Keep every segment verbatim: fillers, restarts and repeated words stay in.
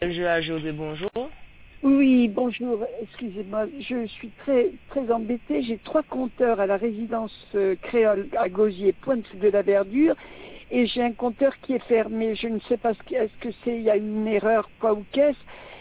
L G A G O D, bonjour. Oui, bonjour, excusez-moi, je suis très très embêtée. J'ai trois compteurs à la résidence euh, créole à Gosier, Pointe de la Verdure, et j'ai un compteur qui est fermé. Je ne sais pas ce que est-ce que c'est, il y a une erreur, quoi ou qu'est-ce.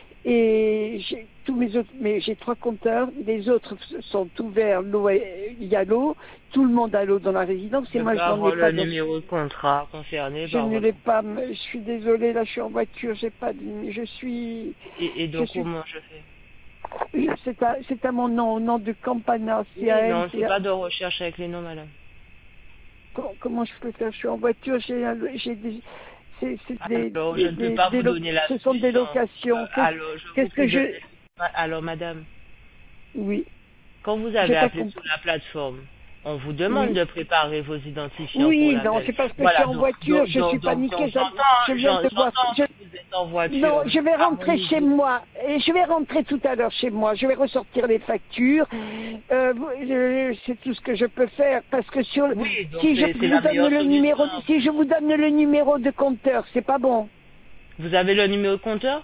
Et j'ai tous mes autres, mais j'ai trois compteurs, les autres sont ouverts, l'eau est- il y a l'eau, tout le monde a l'eau dans la résidence, et Je moi peux je n'en ai avoir pas. le Donc, numéro de contrat concerné je par ne votre... l'ai pas, je suis désolée, là je suis en voiture, j'ai pas de, je suis, Et, et je donc, suis comment je fais? c'est à, c'est à mon nom, au nom de Campana, Oui, C-A-M, non, c'est C-A. pas de recherche avec les noms, madame. Comment, comment je peux faire? Je suis en voiture, j'ai, un- j'ai des, c'est, c'est des, Alors, je des, ne peux des, pas des vous lo- donner la ce sont des solution. Euh, locations. Qu'est-ce, alors, je vous qu'est-ce que prie de... je, Alors, madame, oui, quand vous j'ai avez pas appelé sur compris. la plateforme, on vous demande Oui, de préparer vos identifiants pour oui, non, l'appel. c'est parce que je suis Voilà, en donc, voiture, donc, je suis donc, donc, paniquée, donc ça- je j'entends, viens j'en- de voir, j'entends je, que vous êtes en non, voiture, je mais vais rentrer chez harmonisez. moi. Et je vais rentrer tout à l'heure chez moi. Je vais ressortir les factures. Euh, vous- je- c'est tout ce que je peux faire parce que sur, Oui, donc si je c'est c'est vous la donne meilleure le solution numéro, en si je plus. vous donne le numéro de compteur, c'est pas bon. Vous avez le numéro de compteur?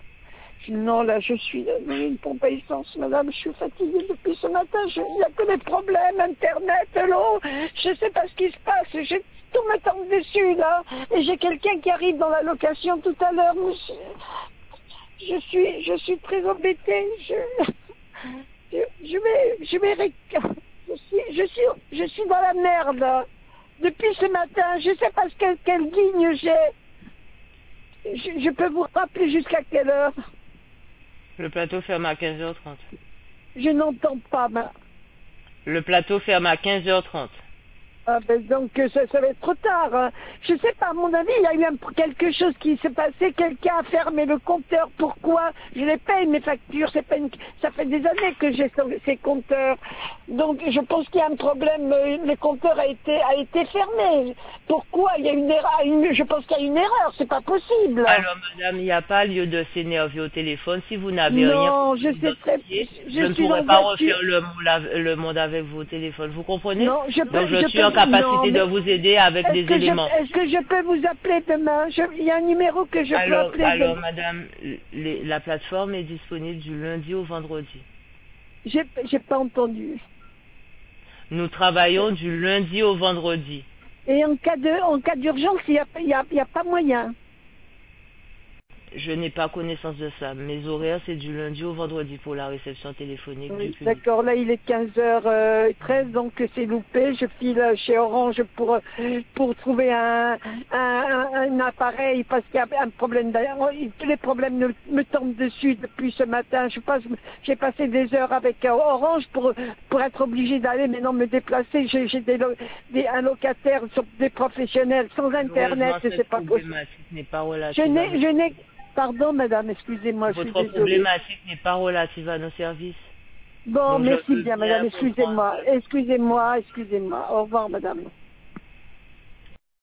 Non, là, je suis dans une pompe à essence, madame. Je suis fatiguée depuis ce matin. Je- Il n'y a que des problèmes, Internet, l'eau. Je ne sais pas ce qui se passe. J'ai tout me tombe dessus, là. Et j'ai quelqu'un qui arrive dans la location tout à l'heure, monsieur. Je suis, je suis très embêtée. Je, je, je vais, je vais, réc- je suis, je suis, je suis dans la merde. Depuis ce matin, je ne sais pas ce que, quelle ligne j'ai. Je, je peux vous rappeler jusqu'à quelle heure? Le plateau ferme à quinze heures trente. Je n'entends pas, ma... Le plateau ferme à quinze heures trente. Ah ben donc euh, ça, ça va être trop tard. Hein. Je sais pas, à mon avis, il y a eu un- quelque chose qui s'est passé. Quelqu'un a fermé le compteur. Pourquoi? Je les paye, mes factures. C'est pas une... Ça fait des années que j'ai ce- ces compteurs. Donc je pense qu'il y a un problème. euh, Le compteur a été, a été fermé. Pourquoi? Il y a une erreur. une- Je pense qu'il y a une erreur. C'est pas possible. Alors, madame, il n'y a pas lieu de s'énerver au téléphone. Si vous n'avez rien pour Non, vous je sais très... identifier, je Je ne suis pourrai en pas voiture. refaire le monde, av- le monde avec vos téléphones. Vous comprenez? Non, je Donc, peux... je Je suis en peux... Non, capacité de mais... vous aider avec Est-ce les que je, éléments. est-ce que je peux vous appeler demain? Je- Il y a un numéro que je peux Alors, appeler alors demain. madame, les- la plateforme est disponible du lundi au vendredi. J'ai, j'ai pas entendu. Nous travaillons du lundi au vendredi. Et en cas de, en cas d'urgence, il y a, il y a, il y a pas moyen. Je n'ai pas connaissance de ça. Mes horaires, c'est du lundi au vendredi pour la réception téléphonique du Oui, public. d'accord, là il est quinze heures treize, donc c'est loupé. Je file chez Orange pour, pour trouver un, un, un, un appareil parce qu'il y a un problème d'ailleurs. Tous les problèmes me, me tombent dessus depuis ce matin. Je passe, j'ai passé des heures avec Orange pour, pour être obligé d'aller maintenant me déplacer. J'ai, j'ai des, lo- des, un locataire, sur- des professionnels sans Internet, Malheureusement, et cette c'est pas possible. problématique n'est pas Je relative à nos... n'ai, je n'ai, pardon madame, excusez-moi, je suis Votre désolée. problématique n'est pas relative à nos services. Bon, Donc, je merci veux bien, bien madame. comprendre. Excusez-moi. Excusez-moi, excusez-moi. Au revoir, madame.